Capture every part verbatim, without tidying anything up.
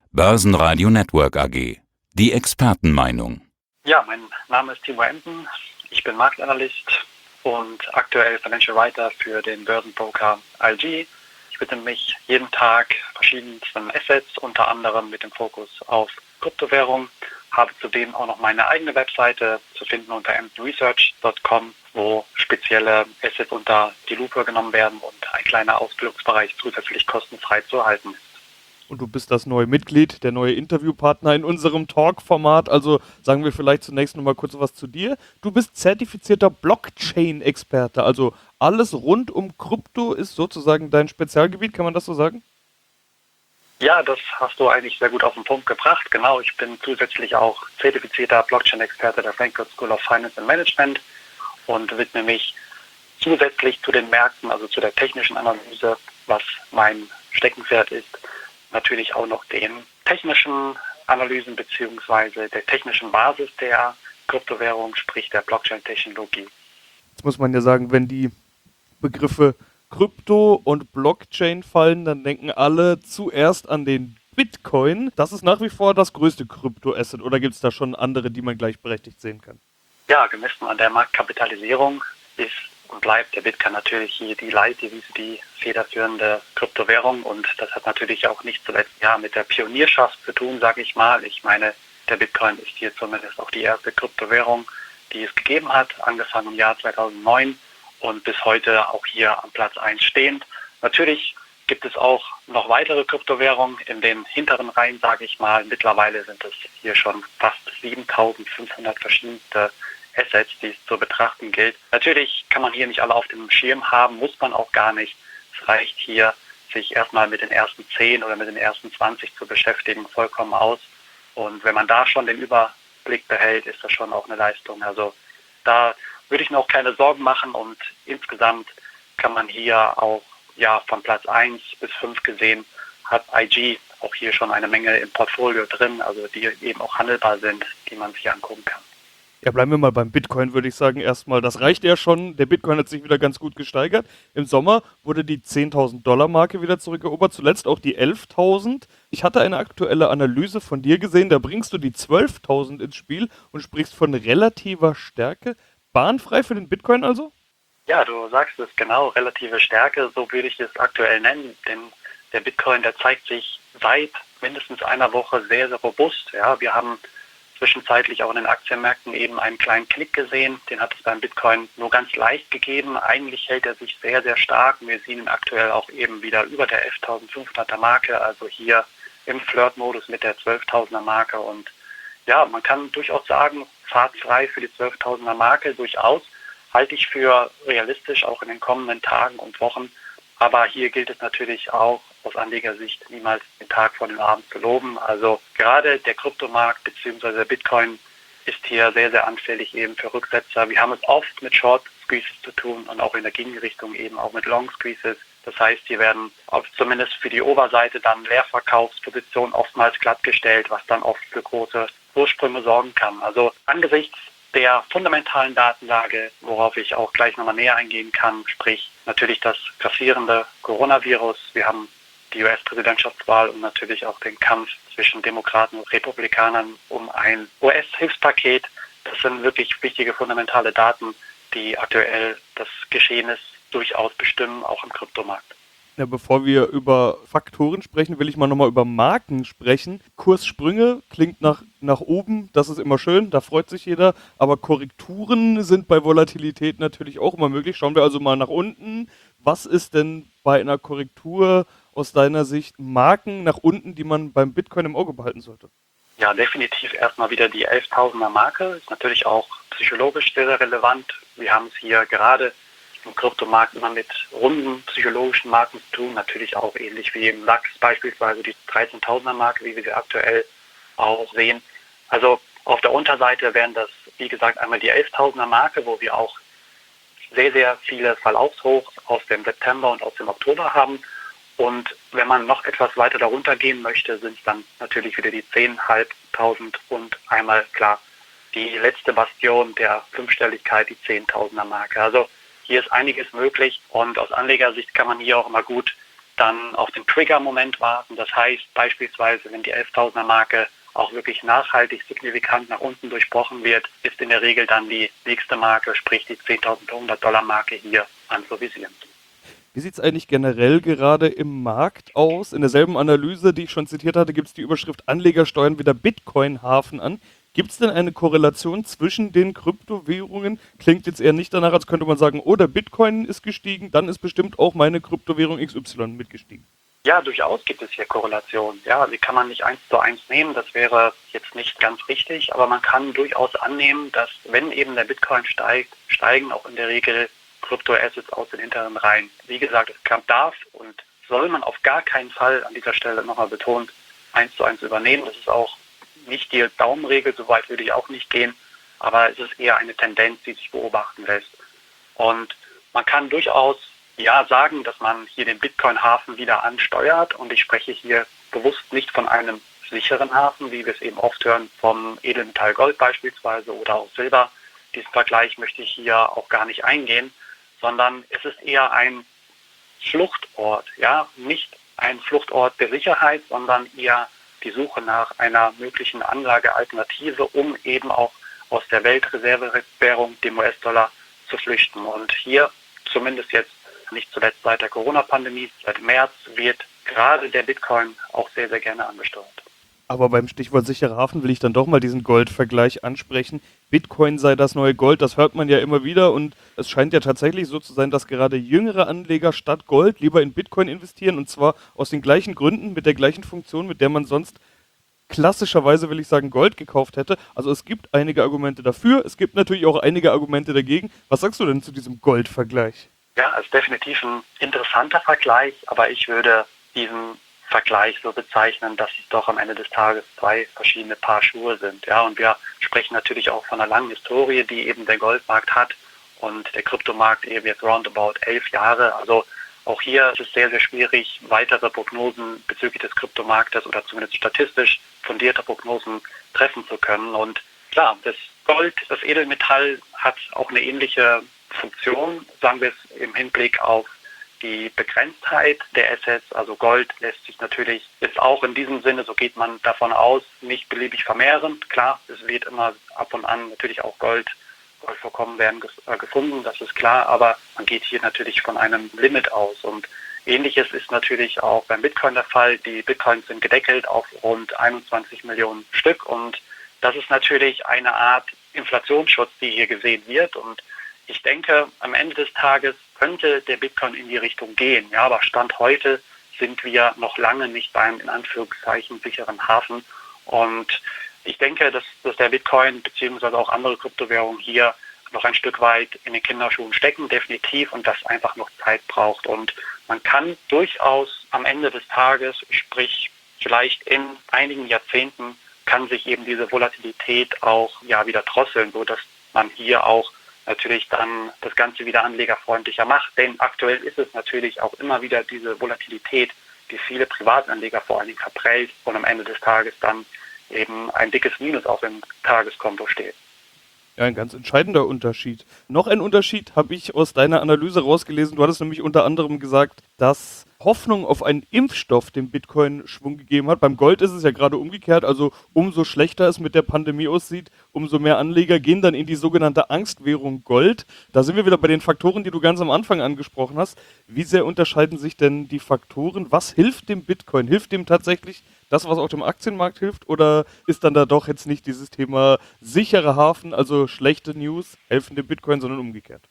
Börsenradio Network A G. Die Expertenmeinung. Ja, mein Name ist Timo Emden. Ich bin Marktanalyst und aktuell Financial Writer für den Börsenbroker I G. Ich widme mich jeden Tag verschiedensten Assets, unter anderem mit dem Fokus auf Kryptowährung. Habe zudem auch noch meine eigene Webseite zu finden unter emden research punkt com, wo spezielle Assets unter die Lupe genommen werden und ein kleiner Ausbildungsbereich zusätzlich kostenfrei zu erhalten ist. Und du bist das neue Mitglied, der neue Interviewpartner in unserem Talk-Format. Also sagen wir vielleicht zunächst noch mal kurz was zu dir. Du bist zertifizierter Blockchain-Experte. Also alles rund um Krypto ist sozusagen dein Spezialgebiet. Kann man das so sagen? Ja, das hast du eigentlich sehr gut auf den Punkt gebracht. Genau, ich bin zusätzlich auch zertifizierter Blockchain-Experte der Frankfurt School of Finance and Management und widme mich zusätzlich zu den Märkten, also zu der technischen Analyse, was mein Steckenpferd ist, natürlich auch noch den technischen Analysen bzw. der technischen Basis der Kryptowährung, sprich der Blockchain-Technologie. Jetzt muss man ja sagen, wenn die Begriffe Krypto und Blockchain fallen, dann denken alle zuerst an den Bitcoin. Das ist nach wie vor das größte Krypto-Asset, oder gibt es da schon andere, die man gleichberechtigt sehen kann? Ja, gemessen an der Marktkapitalisierung ist und bleibt der Bitcoin natürlich hier die Leitdevise, die federführende Kryptowährung, und das hat natürlich auch nicht zuletzt ja mit der Pionierschaft zu tun, sage ich mal. Ich meine, der Bitcoin ist hier zumindest auch die erste Kryptowährung, die es gegeben hat, angefangen im Jahr zweitausendneun und bis heute auch hier am Platz eins stehend. Natürlich gibt es auch noch weitere Kryptowährungen in den hinteren Reihen, sage ich mal. Mittlerweile sind es hier schon fast siebentausendfünfhundert verschiedene Assets, die es zu betrachten gilt. Natürlich kann man hier nicht alle auf dem Schirm haben, muss man auch gar nicht. Es reicht hier, sich erstmal mit den ersten zehn oder mit den ersten zwanzig zu beschäftigen, vollkommen aus. Und wenn man da schon den Überblick behält, ist das schon auch eine Leistung. Also da würde ich mir auch keine Sorgen machen, und insgesamt kann man hier auch ja von Platz eins bis fünf gesehen, hat I G auch hier schon eine Menge im Portfolio drin, also die eben auch handelbar sind, die man sich angucken kann. Ja, bleiben wir mal beim Bitcoin, würde ich sagen, erstmal. Das reicht ja schon. Der Bitcoin hat sich wieder ganz gut gesteigert. Im Sommer wurde die zehntausend Dollar Marke wieder zurückerobert, zuletzt auch die elftausend. Ich hatte eine aktuelle Analyse von dir gesehen, da bringst du die zwölftausend ins Spiel und sprichst von relativer Stärke. Bahnfrei für den Bitcoin also? Ja, du sagst es genau, relative Stärke, so würde ich es aktuell nennen, denn der Bitcoin, der zeigt sich seit mindestens einer Woche sehr, sehr robust. Ja, wir haben zwischenzeitlich auch in den Aktienmärkten eben einen kleinen Knick gesehen. Den hat es beim Bitcoin nur ganz leicht gegeben. Eigentlich hält er sich sehr, sehr stark. Wir sehen ihn aktuell auch eben wieder über der elftausendfünfhunderter Marke, also hier im Flirtmodus mit der zwölftausender Marke. Und ja, man kann durchaus sagen, fahrtfrei für die zwölftausender Marke durchaus. Halte ich für realistisch, auch in den kommenden Tagen und Wochen. Aber hier gilt es natürlich auch aus Anlegersicht, niemals den Tag vor dem Abend zu loben. Also gerade der Kryptomarkt bzw. der Bitcoin ist hier sehr, sehr anfällig eben für Rücksetzer. Wir haben es oft mit Short Squeezes zu tun und auch in der Gegenrichtung eben auch mit Long Squeezes. Das heißt, hier werden auch zumindest für die Oberseite dann Leerverkaufspositionen oftmals glattgestellt, was dann oft für große Kurssprünge sorgen kann. Also angesichts der fundamentalen Datenlage, worauf ich auch gleich nochmal näher eingehen kann, sprich natürlich das grassierende Coronavirus. Wir haben die U S-Präsidentschaftswahl und natürlich auch den Kampf zwischen Demokraten und Republikanern um ein U S-Hilfspaket. Das sind wirklich wichtige fundamentale Daten, die aktuell das Geschehen durchaus bestimmen, auch im Kryptomarkt. Ja, bevor wir über Faktoren sprechen, will ich mal nochmal über Marken sprechen. Kurssprünge klingt nach, nach oben, das ist immer schön, da freut sich jeder. Aber Korrekturen sind bei Volatilität natürlich auch immer möglich. Schauen wir also mal nach unten. Was ist denn bei einer Korrektur aus deiner Sicht Marken nach unten, die man beim Bitcoin im Auge behalten sollte? Ja, definitiv erstmal wieder die elftausender Marke. Ist natürlich auch psychologisch sehr, sehr relevant. Wir haben es hier gerade im Kryptomarkt immer mit runden psychologischen Marken zu tun, natürlich auch ähnlich wie im DAX beispielsweise die dreizehntausender Marke, wie wir sie aktuell auch sehen. Also auf der Unterseite wären das, wie gesagt, einmal die elftausender Marke, wo wir auch sehr, sehr viele Verlaufshochs aus dem September und aus dem Oktober haben. Und wenn man noch etwas weiter darunter gehen möchte, sind es dann natürlich wieder die zehntausendfünfhundert und einmal klar die letzte Bastion der Fünfstelligkeit, die zehntausender Marke. Also hier ist einiges möglich, und aus Anlegersicht kann man hier auch immer gut dann auf den Trigger-Moment warten. Das heißt beispielsweise, wenn die elftausender-Marke auch wirklich nachhaltig signifikant nach unten durchbrochen wird, ist in der Regel dann die nächste Marke, sprich die zehntausendhundert-Dollar-Marke hier anzuvisieren. Wie sieht es eigentlich generell gerade im Markt aus? In derselben Analyse, die ich schon zitiert hatte, gibt es die Überschrift Anleger steuern wieder Bitcoin-Hafen an. Gibt es denn eine Korrelation zwischen den Kryptowährungen? Klingt jetzt eher nicht danach, als könnte man sagen, oh, der Bitcoin ist gestiegen, dann ist bestimmt auch meine Kryptowährung X Y mitgestiegen. Ja, durchaus gibt es hier Korrelationen. Ja, die kann man nicht eins zu eins nehmen, das wäre jetzt nicht ganz richtig, aber man kann durchaus annehmen, dass wenn eben der Bitcoin steigt, steigen auch in der Regel Kryptoassets aus den hinteren Reihen. Wie gesagt, es kann, darf und soll man auf gar keinen Fall an dieser Stelle nochmal betont eins zu eins übernehmen. Das ist auch nicht die Daumenregel, so weit würde ich auch nicht gehen, aber es ist eher eine Tendenz, die sich beobachten lässt. Und man kann durchaus ja sagen, dass man hier den Bitcoin-Hafen wieder ansteuert und ich spreche hier bewusst nicht von einem sicheren Hafen, wie wir es eben oft hören, vom Edelmetall Gold beispielsweise oder auch Silber. Diesen Vergleich möchte ich hier auch gar nicht eingehen, sondern es ist eher ein Fluchtort, ja, nicht ein Fluchtort der Sicherheit, sondern eher die Suche nach einer möglichen Anlagealternative, um eben auch aus der Weltreservewährung, dem U S-Dollar, zu flüchten. Und hier, zumindest jetzt nicht zuletzt seit der Corona-Pandemie, seit März, wird gerade der Bitcoin auch sehr, sehr gerne angesteuert. Aber beim Stichwort sicherer Hafen will ich dann doch mal diesen Goldvergleich ansprechen. Bitcoin sei das neue Gold, das hört man ja immer wieder und es scheint ja tatsächlich so zu sein, dass gerade jüngere Anleger statt Gold lieber in Bitcoin investieren und zwar aus den gleichen Gründen, mit der gleichen Funktion, mit der man sonst klassischerweise, will ich sagen, Gold gekauft hätte. Also es gibt einige Argumente dafür, es gibt natürlich auch einige Argumente dagegen. Was sagst du denn zu diesem Goldvergleich? Ja, es ist definitiv ein interessanter Vergleich, aber ich würde diesen Vergleich so bezeichnen, dass es doch am Ende des Tages zwei verschiedene Paar Schuhe sind. Ja, und wir sprechen natürlich auch von einer langen Historie, die eben der Goldmarkt hat und der Kryptomarkt eben jetzt roundabout elf Jahre. Also auch hier ist es sehr, sehr schwierig, weitere Prognosen bezüglich des Kryptomarktes oder zumindest statistisch fundierte Prognosen treffen zu können. Und klar, das Gold, das Edelmetall hat auch eine ähnliche Funktion, sagen wir es im Hinblick auf die Begrenztheit der Assets, also Gold lässt sich natürlich jetzt auch in diesem Sinne, so geht man davon aus, nicht beliebig vermehren. Klar, es wird immer ab und an natürlich auch Gold, Goldvorkommen werden gefunden, das ist klar, aber man geht hier natürlich von einem Limit aus. Und Ähnliches ist natürlich auch beim Bitcoin der Fall. Die Bitcoins sind gedeckelt auf rund einundzwanzig Millionen Stück und das ist natürlich eine Art Inflationsschutz, die hier gesehen wird. Und ich denke, am Ende des Tages könnte der Bitcoin in die Richtung gehen. Ja, aber Stand heute sind wir noch lange nicht beim, in Anführungszeichen, sicheren Hafen. Und ich denke, dass, dass der Bitcoin bzw. auch andere Kryptowährungen hier noch ein Stück weit in den Kinderschuhen stecken, definitiv, und das einfach noch Zeit braucht. Und man kann durchaus am Ende des Tages, sprich vielleicht in einigen Jahrzehnten, kann sich eben diese Volatilität auch ja wieder drosseln, sodass man hier auch natürlich dann das Ganze wieder anlegerfreundlicher macht. Denn aktuell ist es natürlich auch immer wieder diese Volatilität, die viele Privatanleger vor allen Dingen verprellt und am Ende des Tages dann eben ein dickes Minus auf dem Tageskonto steht. Ja, ein ganz entscheidender Unterschied. Noch ein Unterschied habe ich aus deiner Analyse rausgelesen. Du hattest nämlich unter anderem gesagt, dass Hoffnung auf einen Impfstoff dem Bitcoin Schwung gegeben hat. Beim Gold ist es ja gerade umgekehrt. Also umso schlechter es mit der Pandemie aussieht, umso mehr Anleger gehen dann in die sogenannte Angstwährung Gold. Da sind wir wieder bei den Faktoren, die du ganz am Anfang angesprochen hast. Wie sehr unterscheiden sich denn die Faktoren? Was hilft dem Bitcoin? Hilft dem tatsächlich das, was auch dem Aktienmarkt hilft? Oder ist dann da doch jetzt nicht dieses Thema sicherer Hafen, also schlechte News, helfen dem Bitcoin, sondern umgekehrt?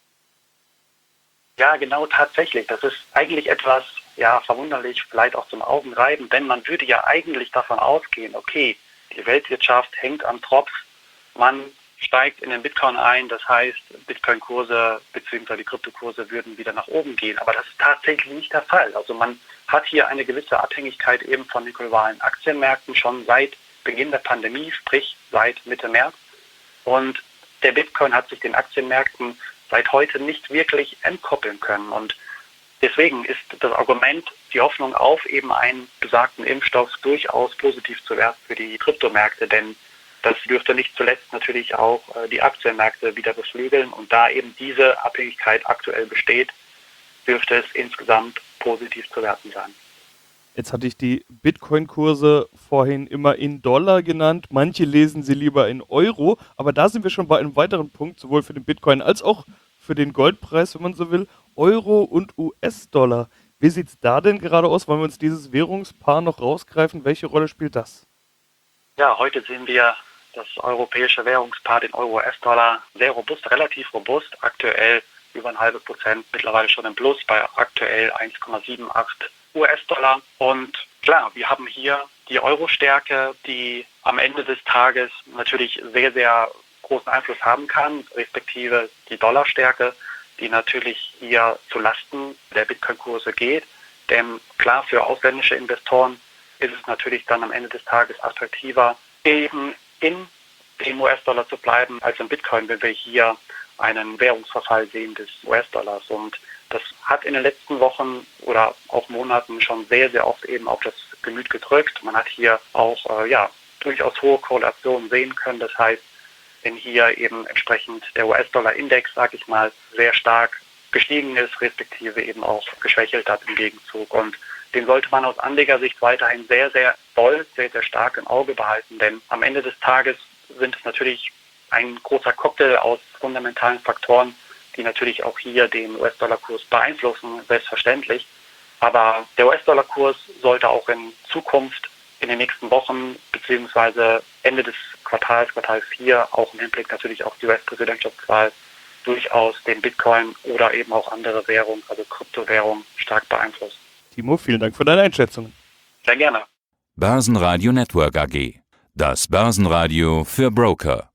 Ja, genau, tatsächlich. Das ist eigentlich etwas, ja, verwunderlich, vielleicht auch zum Augenreiben, denn man würde ja eigentlich davon ausgehen, okay, die Weltwirtschaft hängt am Tropf, man steigt in den Bitcoin ein, das heißt, Bitcoin-Kurse bzw. die Kryptokurse würden wieder nach oben gehen, aber das ist tatsächlich nicht der Fall. Also man hat hier eine gewisse Abhängigkeit eben von den globalen Aktienmärkten schon seit Beginn der Pandemie, sprich seit Mitte März, und der Bitcoin hat sich den Aktienmärkten seit heute nicht wirklich entkoppeln können. Und deswegen ist das Argument, die Hoffnung auf eben einen besagten Impfstoff durchaus positiv zu werten für die Kryptomärkte, denn das dürfte nicht zuletzt natürlich auch die Aktienmärkte wieder beflügeln. Und da eben diese Abhängigkeit aktuell besteht, dürfte es insgesamt positiv zu werten sein. Jetzt hatte ich die Bitcoin-Kurse vorhin immer in Dollar genannt. Manche lesen sie lieber in Euro. Aber da sind wir schon bei einem weiteren Punkt, sowohl für den Bitcoin als auch für den Goldpreis, wenn man so will. Euro und U S-Dollar. Wie sieht es da denn gerade aus? Wollen wir uns dieses Währungspaar noch rausgreifen? Welche Rolle spielt das? Ja, heute sehen wir das europäische Währungspaar, den Euro-U S-Dollar, sehr robust, relativ robust. Aktuell über ein halbes Prozent, mittlerweile schon im Plus bei aktuell eins Komma achtundsiebzig U S-Dollar. Und klar, wir haben hier die Euro-Stärke, die am Ende des Tages natürlich sehr, sehr großen Einfluss haben kann, respektive die Dollarstärke, die natürlich hier zu Lasten der Bitcoin-Kurse geht. Denn klar, für ausländische Investoren ist es natürlich dann am Ende des Tages attraktiver, eben in dem U S-Dollar zu bleiben, als im Bitcoin, wenn wir hier einen Währungsverfall sehen des U S-Dollars. Und das hat in den letzten Wochen oder auch Monaten schon sehr, sehr oft eben auf das Gemüt gedrückt. Man hat hier auch äh, ja durchaus hohe Korrelationen sehen können. Das heißt, wenn hier eben entsprechend der U S-Dollar-Index, sage ich mal, sehr stark gestiegen ist, respektive eben auch geschwächelt hat im Gegenzug. Und den sollte man aus Anlegersicht weiterhin sehr, sehr doll, sehr, sehr stark im Auge behalten. Denn am Ende des Tages sind es natürlich ein großer Cocktail aus fundamentalen Faktoren, die natürlich auch hier den U S-Dollar-Kurs beeinflussen, selbstverständlich. Aber der U S-Dollar-Kurs sollte auch in Zukunft, in den nächsten Wochen, beziehungsweise Ende des Quartals, Quartal vier, auch im Hinblick natürlich auf die U S-Präsidentschaftswahl, durchaus den Bitcoin oder eben auch andere Währungen, also Kryptowährungen, stark beeinflussen. Timo, vielen Dank für deine Einschätzung. Sehr gerne. Börsenradio Network A G. Das Börsenradio für Broker.